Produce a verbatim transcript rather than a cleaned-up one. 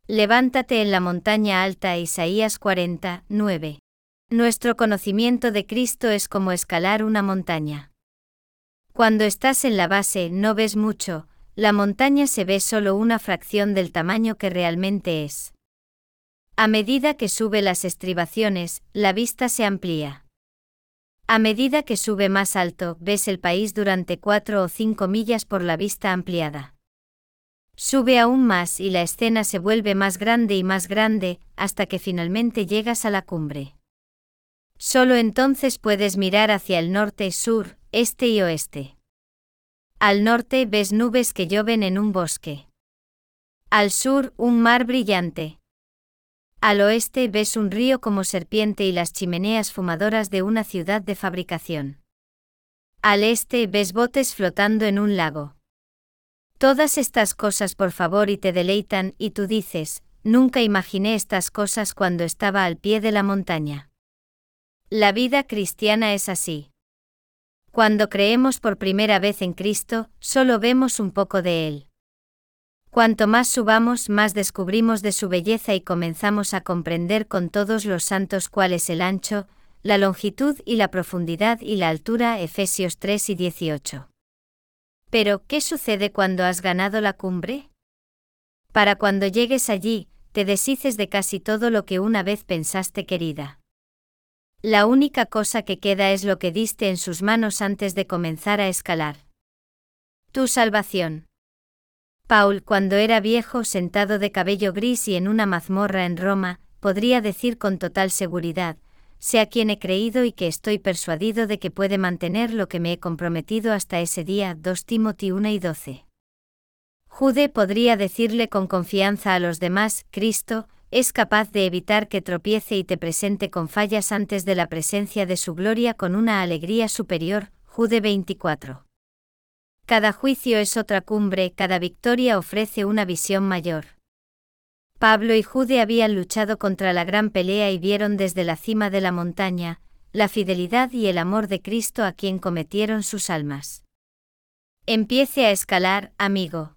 Levántate en la montaña alta. Isaías cuarenta, nueve. Nuestro conocimiento de Cristo es como escalar una montaña. Cuando estás en la base no ves mucho, la montaña se ve solo una fracción del tamaño que realmente es. A medida que sube las estribaciones, la vista se amplía. A medida que sube más alto, ves el país durante cuatro o cinco millas por la vista ampliada. Sube aún más y la escena se vuelve más grande y más grande, hasta que finalmente llegas a la cumbre. Solo entonces puedes mirar hacia el norte, sur, este y oeste. Al norte ves nubes que llueven en un bosque. Al sur, un mar brillante. Al oeste ves un río como serpiente y las chimeneas fumadoras de una ciudad de fabricación. Al este ves botes flotando en un lago. Todas estas cosas por favor y te deleitan, y tú dices, nunca imaginé estas cosas cuando estaba al pie de la montaña. La vida cristiana es así. Cuando creemos por primera vez en Cristo, solo vemos un poco de Él. Cuanto más subamos, más descubrimos de su belleza y comenzamos a comprender con todos los santos cuál es el ancho, la longitud y la profundidad y la altura. Efesios tres y dieciocho. Pero, ¿qué sucede cuando has ganado la cumbre? Para cuando llegues allí, te deshices de casi todo lo que una vez pensaste querida. La única cosa que queda es lo que diste en sus manos antes de comenzar a escalar. Tu salvación. Paul, cuando era viejo, sentado de cabello gris y en una mazmorra en Roma, podría decir con total seguridad, sé a quien he creído y que estoy persuadido de que puede mantener lo que me he comprometido hasta ese día. dos Timoteo uno y doce. Jude podría decirle con confianza a los demás, Cristo es capaz de evitar que tropiece y te presente con fallas antes de la presencia de su gloria con una alegría superior. Jude veinticuatro. Cada juicio es otra cumbre, cada victoria ofrece una visión mayor. Pablo y Jude habían luchado contra la gran pelea y vieron desde la cima de la montaña la fidelidad y el amor de Cristo a quien cometieron sus almas. Empiece a escalar, amigo.